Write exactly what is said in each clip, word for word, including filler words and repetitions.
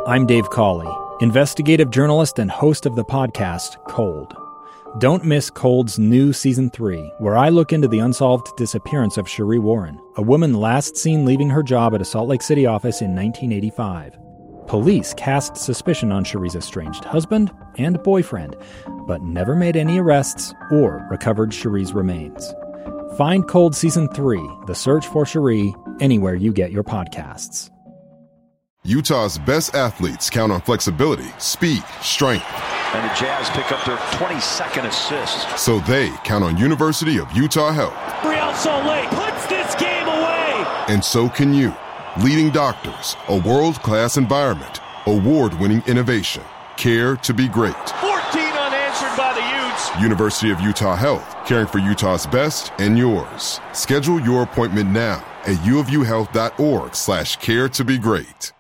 I'm Dave Cawley, investigative journalist and host of the podcast Cold. Don't miss Cold's new Season three, where I look into the unsolved disappearance of Sheree Warren, a woman last seen leaving her job at a Salt Lake City office in nineteen eighty-five. Police cast suspicion on Sheree's estranged husband and boyfriend, but never made any arrests or recovered Sheree's remains. Find Cold Season three, The Search for Sheree, anywhere you get your podcasts. Utah's best athletes count on flexibility, speed, strength. And the Jazz pick up their twenty-second assist. So they count on University of Utah Health. Real Salt Lake puts this game away. And so can you. Leading doctors, a world-class environment, award-winning innovation, care to be great. fourteen unanswered by the Utes. University of Utah Health, caring for Utah's best and yours. Schedule your appointment now at uofuhealth.org slash care to be great.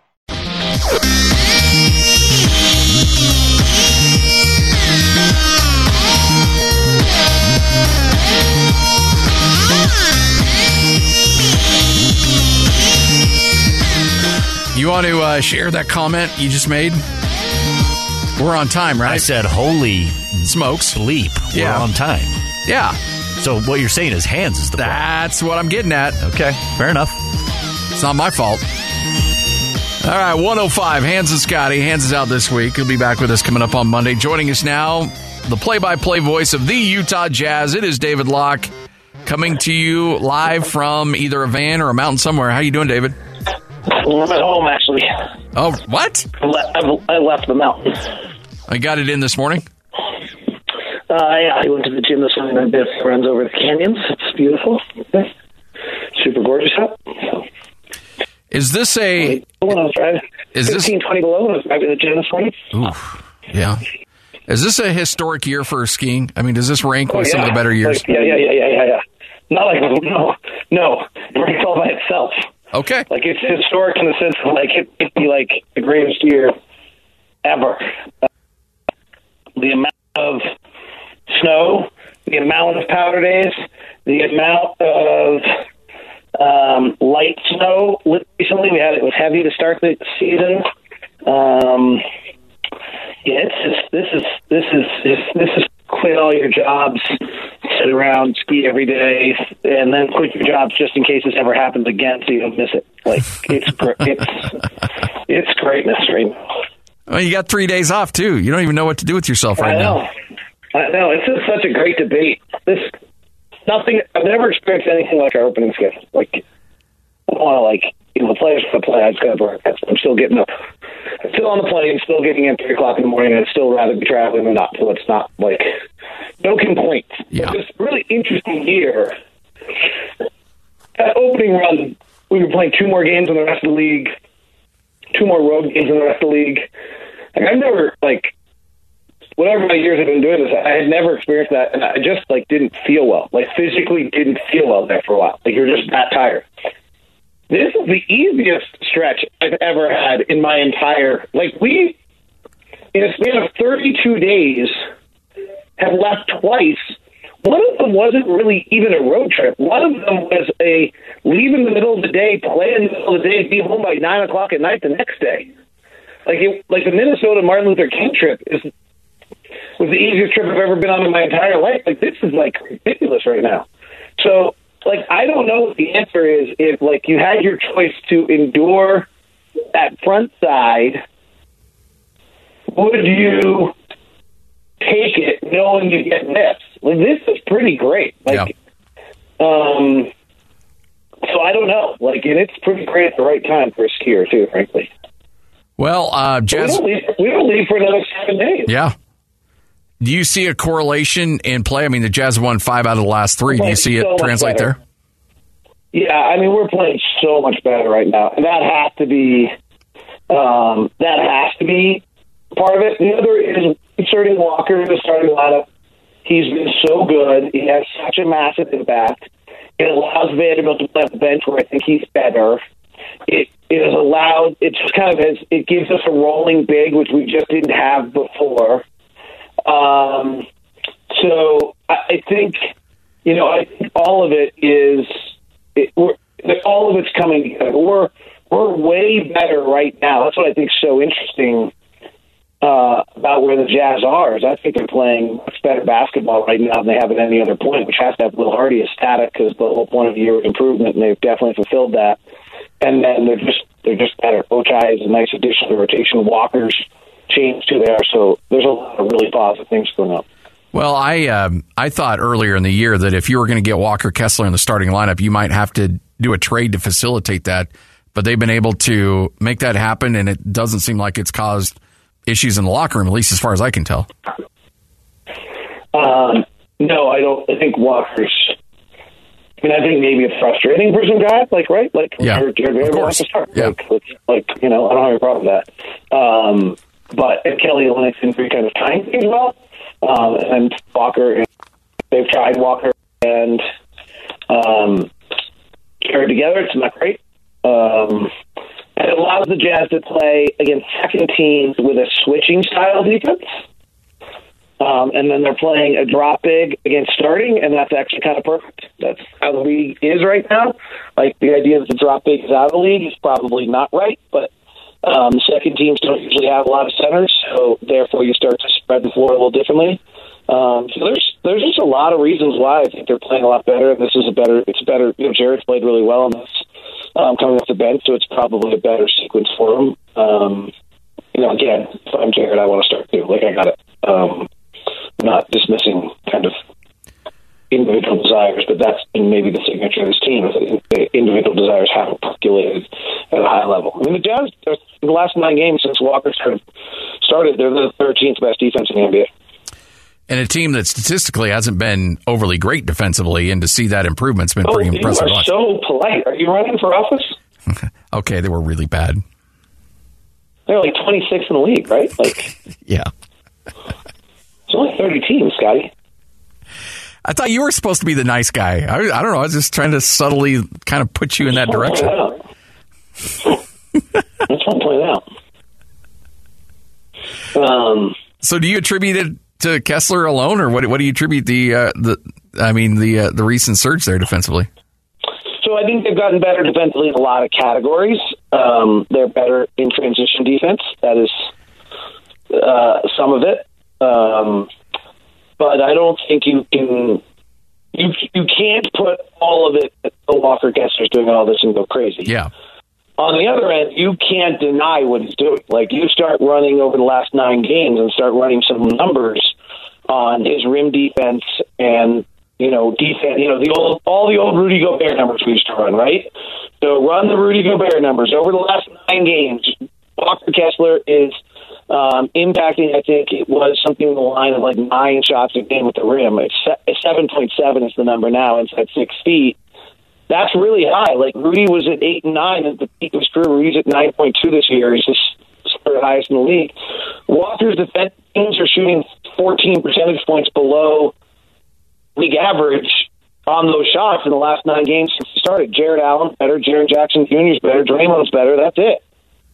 You want to uh, share that comment you just made? We're on time, right? I said, holy smokes. Sleep. Yeah. We're on time. Yeah. So what you're saying is hands is the problem. That's what I'm getting at. Okay, fair enough. It's not my fault. All right, one oh five, Hans and Scotty. Hans is out this week. He'll be back with us coming up on Monday. Joining us now, the play-by-play voice of the Utah Jazz. It is David Locke, coming to you live from either a van or a mountain somewhere. How you doing, David? I'm at home, actually. Oh, what? I le- I left the mountain. I got it in this morning? Uh, yeah, I went to the gym this morning. I've been with friends over at the canyons. It's beautiful. Super gorgeous out. Is this a... When I was driving, is fifteen, this, twenty below when I was driving to the gym this morning. Oof, yeah. Is this a historic year for skiing? I mean, does this rank oh, with yeah. some of the better years? Like, yeah, yeah, yeah, yeah, yeah, yeah. Not like, no, no. It ranks all by itself. Okay. Like, it's historic in the sense of, like, it would be, like, the greatest year ever. Uh, the amount of snow, the amount of powder days, the amount of um, light snow. Recently, we had it was heavy to start the season. Um, yeah, it's just, this is this is this, this is quit all your jobs, sit around, ski every day, and then quit your jobs just in case this ever happens again, so you don't miss it. Like it's it's it's greatness right now. Well, you got three days off too. You don't even know what to do with yourself right I know. now. I know. It's just such a great debate. This nothing. I've never experienced anything like our opening schedule. Like I don't want to like you know the players for the play. I just got to work. I'm still getting up. I'm still on the plane. Still getting in at three o'clock in the morning. I'd still rather be traveling than not. So it's not like no complaints. Yeah. It's a really interesting year. That opening run, we were playing two more games in the rest of the league. Two more road games in the rest of the league. Like I've never like. Whatever my years I've been doing this, I had never experienced that, and I just like didn't feel well. Like physically, didn't feel well there for a while. Like you're just that tired. This is the easiest stretch I've ever had in my entire. Like we, in a span of thirty-two days, have left twice. One of them wasn't really even a road trip. One of them was a leave in the middle of the day, play in the middle of the day, be home by nine o'clock at night the next day. Like it, like the Minnesota Martin Luther King trip is. Was the easiest trip I've ever been on in my entire life. Like, this is, like, ridiculous right now. So, like, I don't know what the answer is if, like, you had your choice to endure that front side, would you take it knowing you get this? Like, this is pretty great. Like, yeah. um, so I don't know. Like, and it's pretty great at the right time for a skier, too, frankly. Well, uh, Jazz... We don't leave, we don't leave for another seven days. Yeah. Do you see a correlation in play? I mean, the Jazz won five out of the last three. Do you see it so translate there? Yeah, I mean, we're playing so much better right now, and that has to be um, that has to be part of it. The other is inserting Walker in the starting lineup. He's been so good. He has such a massive impact. It allows Vanderbilt to play on the bench where I think he's better. It it has allowed. It just kind of has. It gives us a rolling big, which we just didn't have before. Um, so I, I think, you know, I think all of it is, it, we're, all of it's coming together. We're, we're way better right now. That's what I think is so interesting uh, about where the Jazz are. Is I think they're playing much better basketball right now than they have at any other point, which has to have Will Hardy ecstatic because the whole point of the year was improvement, and they've definitely fulfilled that. And then they're just they're just better. Ochai is a nice addition to the rotation. Walker's changed too there, so there's a lot of really positive things going on. Well, I um, I thought earlier in the year that if you were going to get Walker Kessler in the starting lineup, you might have to do a trade to facilitate that. But they've been able to make that happen, and it doesn't seem like it's caused issues in the locker room, at least as far as I can tell. Um, no, I don't. I think Walker's. I mean, I think maybe it's frustrating for some guys, like right, like yeah, Jared Jared wants to start. Yeah. Like, like, like, you know, I don't have a problem with that. Um, but Kelly Olynyk's injury kind of timed things well, um, and Walker. They've tried Walker and um, Jared together. It's not great. Um, and it allows the Jazz to play against second teams with a switching style defense. Um, and then they're playing a drop big against starting, and that's actually kind of perfect. That's how the league is right now. Like, the idea that the drop big is out of the league is probably not right, but um, second teams don't usually have a lot of centers, so therefore you start to spread the floor a little differently. Um, so there's there's just a lot of reasons why I think they're playing a lot better. This is a better, it's better, you know, Jared's played really well in this, um, coming off the bench, so it's probably a better sequence for him. Um, you know, again, if I'm Jared, I want to start too. Like, I got it. Um, not dismissing kind of individual desires, but that's been maybe the signature of this team, is that individual desires haven't percolated at a high level. I mean, the Jazz, in the last nine games since Walker started, started they're the thirteenth best defense in the N B A. And a team that statistically hasn't been overly great defensively, and to see that improvement's been pretty oh, impressive. You are so polite. Are you running for office? Okay, they were really bad. They're like twenty-sixth in the league, right? Like, yeah. It's only thirty teams, Scotty. I thought you were supposed to be the nice guy. I, I don't know. I was just trying to subtly kind of put you in that direction. That's what I'm pointing out. Um, so, do you attribute it to Kessler alone, or what? What do you attribute the uh, the? I mean, the uh, the recent surge there defensively? So I think they've gotten better defensively in a lot of categories. Um, they're better in transition defense. That is uh, some of it. Um, but I don't think you can, you you can't put all of it that Walker Kessler's doing all this and go crazy. Yeah. On the other end, you can't deny what he's doing. Like, you start running over the last nine games and start running some numbers on his rim defense and, you know, defense, you know, the old, all the old Rudy Gobert numbers we used to run, right? So run the Rudy Gobert numbers over the last nine games. Walker Kessler is Um, impacting, I think it was something in the line of like nine shots a game with the rim. It's seven point seven is the number now inside six feet. That's really high. Like, Rudy was at eight and nine at the peak of his career. Rudy's at nine point two this year. He's just third highest in the league. Walker's defense teams are shooting fourteen percentage points below league average on those shots in the last nine games since he started. Jared Allen better, Jaren Jackson Junior's better, Draymond's better. That's it.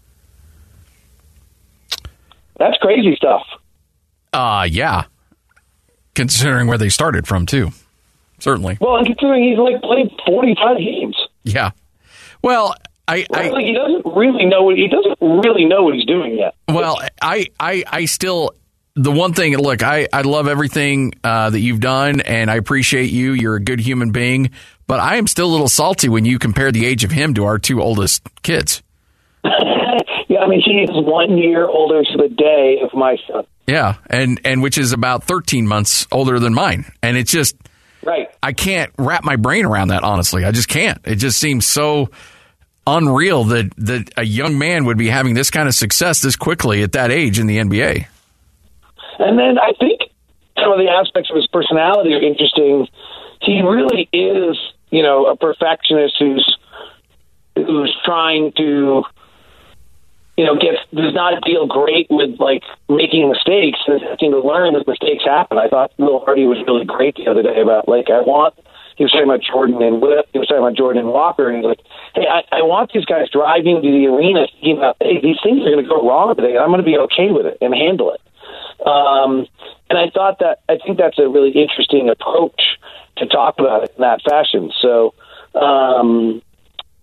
That's crazy stuff. Uh, yeah. Considering where they started from, too. Certainly. Well, and considering he's like played forty-five games. Yeah. Well, I, I like, he doesn't really know what he doesn't really know what he's doing yet. Well, I, I, I still, the one thing, look, I, I love everything uh, that you've done, and I appreciate you. You're a good human being, but I am still a little salty when you compare the age of him to our two oldest kids. Yeah, I mean, he is one year older to the day of my son. Yeah, and, and which is about thirteen months older than mine. And it's just, right. I can't wrap my brain around that, honestly. I just can't. It just seems so unreal that, that a young man would be having this kind of success this quickly at that age in the N B A. And then I think some of the aspects of his personality are interesting. He really is, you know, a perfectionist who's who's trying to, you know, gets does not deal great with like making mistakes and having to learn that mistakes happen. I thought Will Hardy was really great the other day about like I want. He was talking about Jordan and Whip. He was talking about Jordan and Walker, and he's like, "Hey, I, I want these guys driving to the arena thinking about, hey, these things are going to go wrong today, and I'm going to be okay with it and handle it." Um, and I thought that I think that's a really interesting approach to talk about it in that fashion. So. Um,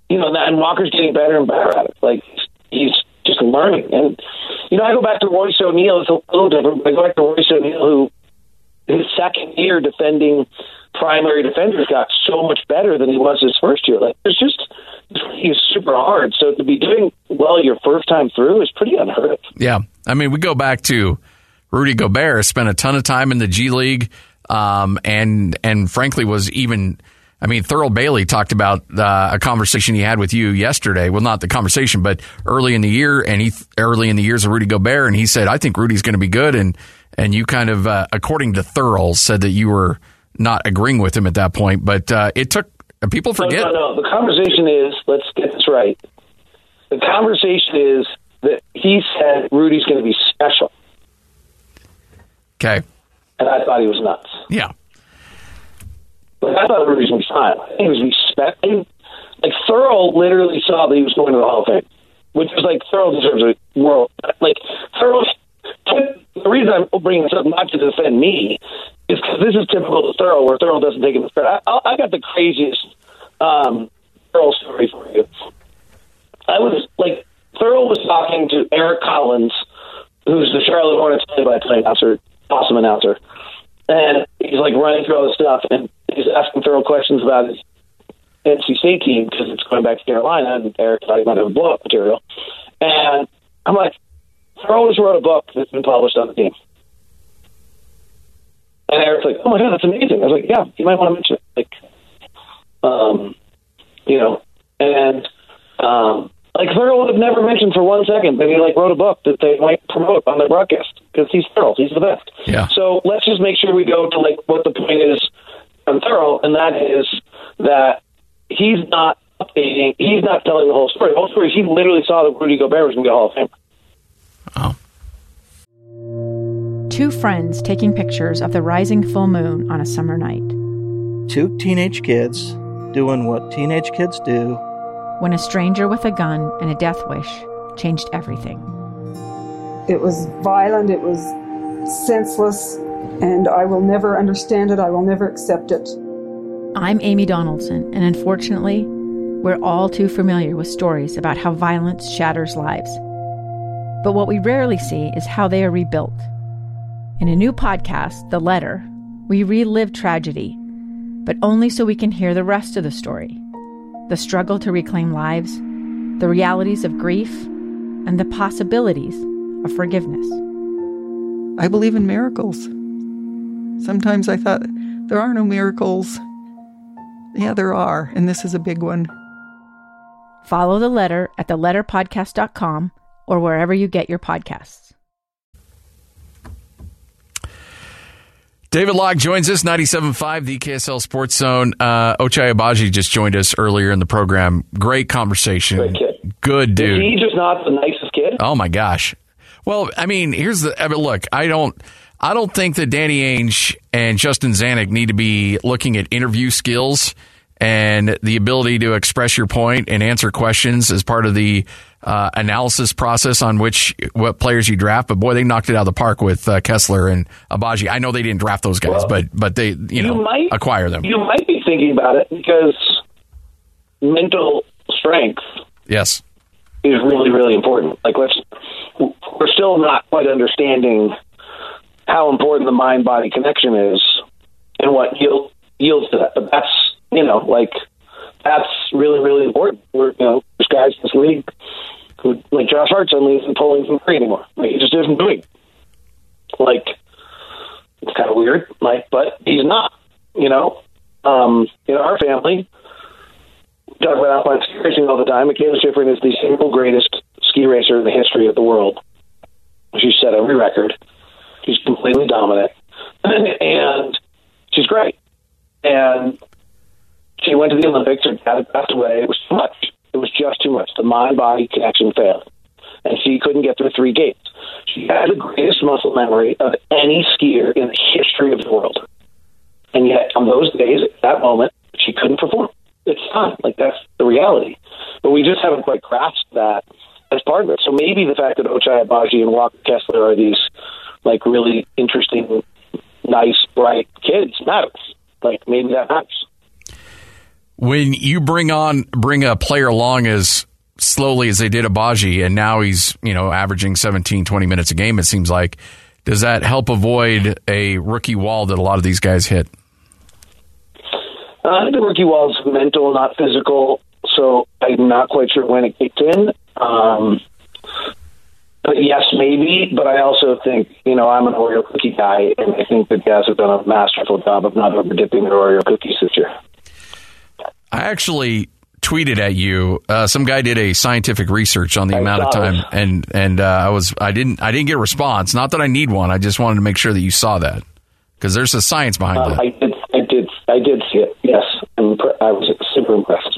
you know, and Walker's getting better and better at it. Like, he's just learning. And, you know, I go back to Royce O'Neal. It's a little different, but I go back to Royce O'Neal, who his second year defending primary defenders got so much better than he was his first year. Like, it's just, he's super hard. So to be doing well your first time through is pretty unheard of. Yeah. I mean, we go back to Rudy Gobert, spent a ton of time in the G League, um, and, and frankly was even, I mean, Thurl Bailey talked about uh, a conversation he had with you yesterday. Well, not the conversation, but early in the year, and he early in the years of Rudy Gobert, and he said, I think Rudy's going to be good. And, and you kind of, uh, according to Thurl, said that you were not agreeing with him at that point. But uh, it took, people forget. No, no, no. The conversation is, let's get this right. The conversation is that he said Rudy's going to be special. Okay. And I thought he was nuts. Yeah. But I thought Rudy's going to be fine. I think he was respecting. Like, Thurl literally saw that he was going to the Hall of Fame, which was like, Thurl deserves a world. Like, Thurl, the reason I'm bringing this up, not to defend me, is because this is typical of Thurl, where Thurl doesn't take it. I, I got the craziest um, Thurl story for you. I was, like, Thurl was talking to Eric Collins, who's the Charlotte Hornets play-by-play announcer, awesome announcer. And he's, like, running through all this stuff, and he's asking Thurl questions about his N C State team because it's going back to Carolina, and Eric thought he might have blow-up material. And I'm like, Thurl just wrote a book that's been published on the team. And Eric's like, oh, my God, that's amazing. I was like, yeah, you might want to mention it. Like, um, you know, and, um, like, Thurl would have never mentioned for one second that he, like, wrote a book that they might promote on their broadcast because he's Thurl. He's the best. Yeah. So let's just make sure we go to, like, what the point is on Thurl, and that is that he's not updating, he's not telling the whole story. The whole story is he literally saw that Rudy Gobert was going to be a Hall of Famer. Oh. Two friends taking pictures of the rising full moon on a summer night. Two teenage kids doing what teenage kids do. When a stranger with a gun and a death wish changed everything. It was violent, it was senseless, and I will never understand it, I will never accept it. I'm Amy Donaldson, and unfortunately, we're all too familiar with stories about how violence shatters lives. But what we rarely see is how they are rebuilt. In a new podcast, The Letter, we relive tragedy, but only so we can hear the rest of the story. The struggle to reclaim lives, the realities of grief, and the possibilities of forgiveness. I believe in miracles. Sometimes I thought, there are no miracles. Yeah, there are, and this is a big one. Follow The Letter at the letter podcast dot com or wherever you get your podcasts. David Locke joins us, ninety-seven point five, the K S L Sports Zone. Uh, Ochai Agbaji just joined us earlier in the program. Great conversation. Great kid. Good dude. Is he just not the nicest kid? Oh, my gosh. Well, I mean, here's the I mean, look, I don't I don't think that Danny Ainge and Justin Zanuck need to be looking at interview skills and the ability to express your point and answer questions as part of the uh, analysis process on which what players you draft. But boy, they knocked it out of the park with uh, Kessler and Agbaji. I know they didn't draft those guys, well, but but they you know you might, acquire them. You might be thinking about it because mental strength, yes, is really really important. Like let's we're still not quite understanding how important the mind body connection is and what yield, yields to that. But that's you know like that's really really important. We're you know there's guys in this league who like Josh Hart suddenly isn't pulling from three anymore. Like he just isn't doing. Like it's kind of weird, like but he's not. You know, um, in our family, we talk about alpine ski racing all the time. Michaela Schifrin is the single greatest ski racer in the history of the world. She's set every record. She's completely dominant, and she's great. And she went to the Olympics. Her dad passed away. It was too much. It was just too much. The mind-body connection failed, and she couldn't get through three gates. She had the greatest muscle memory of any skier in the history of the world. And yet, on those days, at that moment, she couldn't perform. It's fine. Like, that's the reality. But we just haven't quite grasped that as part of it. So maybe the fact that Ochai Agbaji and Walker Kessler are these, like, really interesting, nice, bright kids matters. Like, maybe that matters. When you bring on bring a player along as slowly as they did Agbaji, and now he's, you know, averaging seventeen, twenty minutes a game, it seems like, does that help avoid a rookie wall that a lot of these guys hit? Uh, I think the rookie wall is mental, not physical, so I'm not quite sure when it kicked in. Um, but yes, maybe, but I also think, you know, I'm an Oreo cookie guy, and I think the Jazz have done a masterful job of not over-dipping their Oreo cookies this year. I actually tweeted at you. Uh, some guy did a scientific research on the I amount of time, it. and and uh, I was I didn't I didn't get a response. Not that I need one. I just wanted to make sure that you saw that, because there's a science behind uh, that. I did. I did. I did see it. Yes, I'm, I was super impressed.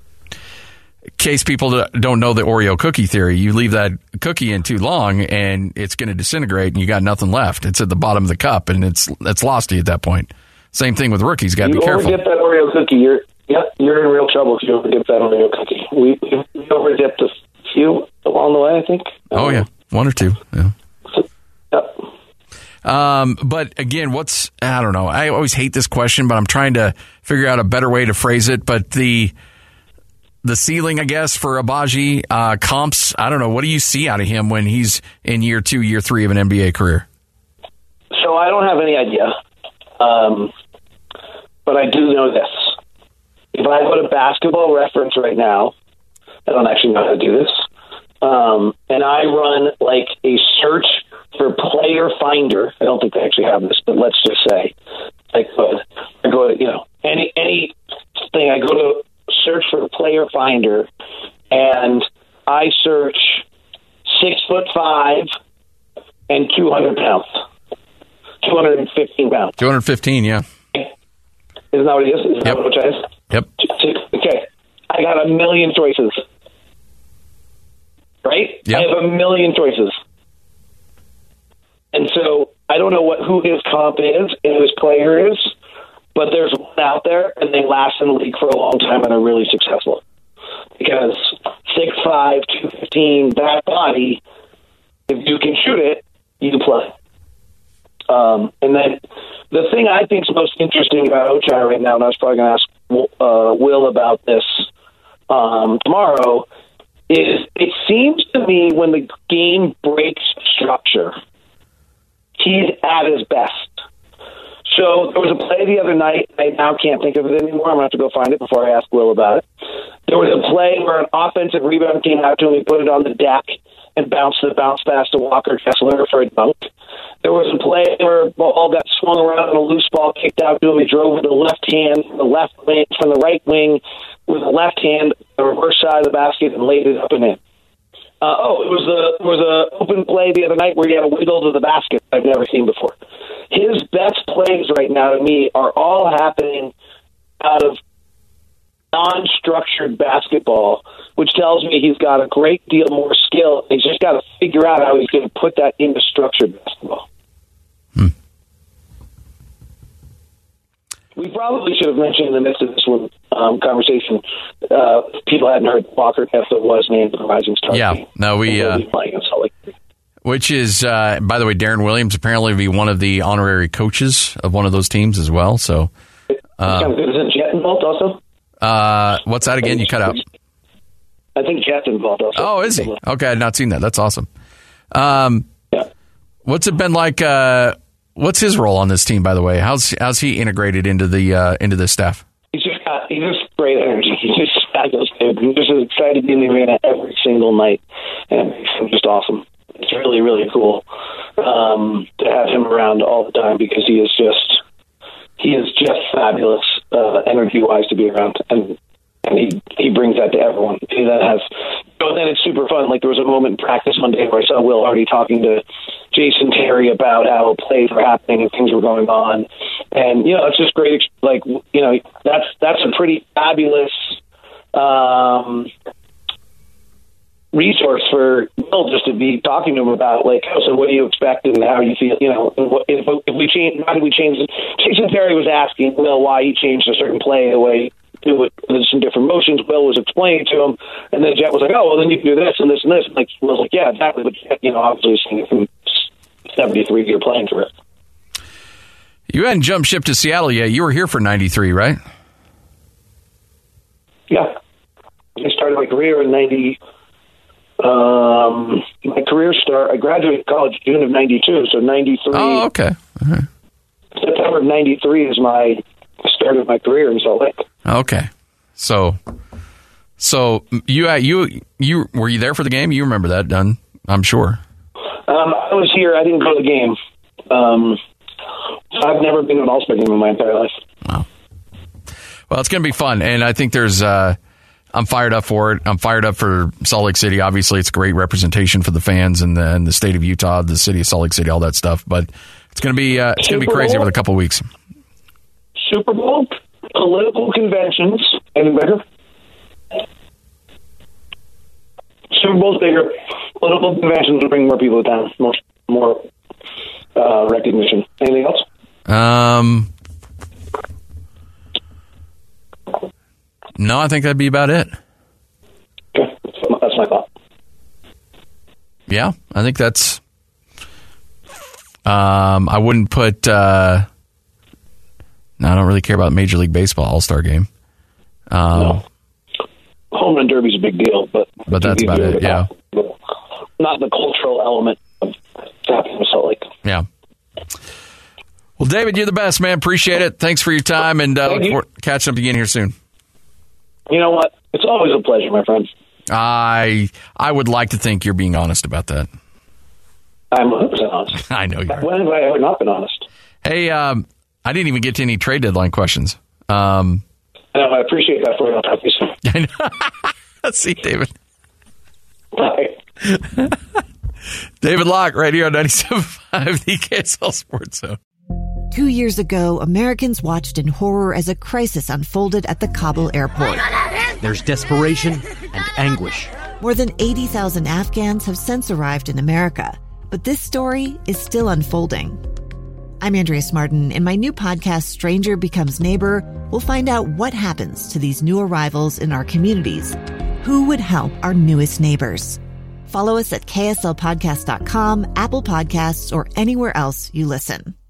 In case people don't know the Oreo cookie theory, you leave that cookie in too long, and it's going to disintegrate, and you got nothing left. It's at the bottom of the cup, and it's it's lost to you at that point. Same thing with rookies. Got to be careful. You overdip that Oreo cookie, you're yep, you're in real trouble if you overdip that Oreo cookie. We, we overdipped a few along the way, I think. Oh um, yeah, one or two. Yeah. Yep. Um, but again, what's I don't know. I always hate this question, but I'm trying to figure out a better way to phrase it. But the the ceiling, I guess, for Agbaji, uh, comps. I don't know. What do you see out of him when he's in year two, year three of an N B A career? So I don't have any idea. Um, but I do know this. If I go to Basketball Reference right now, I don't actually know how to do this, um, and I run like a search for Player Finder. I don't think they actually have this, but let's just say I could. I go to, you know, any any thing. I go to search for Player Finder, and I search six foot five and two hundred pounds. two hundred fifteen pounds. two hundred fifteen, yeah. Isn't that what it is? Isn't yep. that what it is? Yep. Okay. I got a million choices. Right? Yep. I have a million choices. And so I don't know what who his comp is and who his player is, but there's one out there, and they last in the league for a long time and are really successful. Because six five, two fifteen, that body, if you can shoot it, you play. Um, and then the thing I think is most interesting about Ochai right now, and I was probably going to ask uh, Will about this um, tomorrow, is it seems to me when the game breaks structure, he's at his best. So there was a play the other night. I now can't think of it anymore. I'm going to have to go find it before I ask Will about it. There was a play where an offensive rebound came out to him. He put it on the deck and bounced the bounce pass to Walker Kessler for a dunk. There was a play where the ball got swung around and a loose ball kicked out to him. He drove with the left hand from the left wing, from the right wing with the left hand, the reverse side of the basket, and laid it up and in. Uh, oh, it was a it was a open play the other night where he had a wiggle to the basket I've never seen before. His best plays right now to me are all happening out of non-structured basketball, which tells me he's got a great deal more skill. He's just got to figure out how he's going to put that into structured basketball. Hmm. We probably should have mentioned in the midst of this one um, conversation, uh, people hadn't heard Walker Kessler was named the Rising Star. Yeah, team. no, we... Uh, which is, uh, by the way, Darren Williams apparently to be one of the honorary coaches of one of those teams as well. So, uh, kind of good. Isn't Jet involved also? Uh, what's that again? You cut out. I think Jet's involved also. Oh, is he? Okay, I've not seen that. That's awesome. Um, yeah. What's it been like? Uh, what's his role on this team, by the way? How's how's he integrated into the uh, into this staff? He's just got he's just great energy. He's just fabulous, dude. He's just excited to be in the arena every single night, and it's just awesome. It's really really cool um, to have him around all the time because he is just he is just fabulous uh, energy wise to be around, and and he he brings that to everyone. He then has. But then it's super fun. Like there was a moment in practice one day where I saw Will already talking to Jason Terry about how plays were happening and things were going on, and you know it's just great. Like you know that's that's a pretty fabulous um, resource for Will just to be talking to him about like oh, so what do you expect and how you feel. You know what, if, if we change, how did we change? Jason Terry was asking Will why he changed a certain play the way. Do it with some different motions. Will was explaining to him, and then Jet was like, "Oh, well, then you can do this and this and this." And like Will was like, "Yeah, exactly." But you know, obviously, seeing it from seventy-three year playing career. You hadn't jumped ship to Seattle yet. You were here for ninety-three, right? started my career in ninety. Um, my career start. I graduated college June of ninety-two, so ninety-three. Oh, okay. Uh-huh. September of ninety-three is my start of my career in Salt Lake. Okay, so so you you you were you there for the game? You remember that, Dunn? I'm sure. Um, I was here. I didn't go to the game. Um, I've never been to an All-Star game in my entire life. Wow. Well, it's going to be fun, and I think there's. Uh, I'm fired up for it. I'm fired up for Salt Lake City. Obviously, it's great representation for the fans and the, and the state of Utah, the city of Salt Lake City, all that stuff. But it's going to be uh, it's going to be crazy over the couple of weeks. Super Bowl, political conventions, anything better? Super Bowl's bigger. Political conventions will bring more people down, more more uh, recognition. Anything else? Um. No, I think that'd be about it. Okay, that's my thought. Yeah, I think that's. Um, I wouldn't put. Uh, no, I don't really care about Major League Baseball All-Star Game. Um, no. Home run derby's a big deal, but but that's about it. Yeah, not the cultural element of happening in Salt Lake. Yeah. Well, David, you're the best, man. Appreciate it. Thanks for your time, and uh, look forward to catching up again here soon. You know what? It's always a pleasure, my friend. I I would like to think you're being honest about that. I'm one hundred percent honest. I know you are. When have I ever not been honest? Hey, um, I didn't even get to any trade deadline questions. Um, I know, I appreciate that for you. I'll talk to you soon. I know. Let's see, David. Bye. David Locke, right here on ninety-seven point five, the K S L Sports Zone. Two years ago, Americans watched in horror as a crisis unfolded at the Kabul airport. There's desperation and anguish. More than eighty thousand Afghans have since arrived in America, but this story is still unfolding. I'm Andrea Smartin. In my new podcast, Stranger Becomes Neighbor, we'll find out what happens to these new arrivals in our communities. Who would help our newest neighbors? Follow us at K S L podcast dot com, Apple Podcasts, or anywhere else you listen.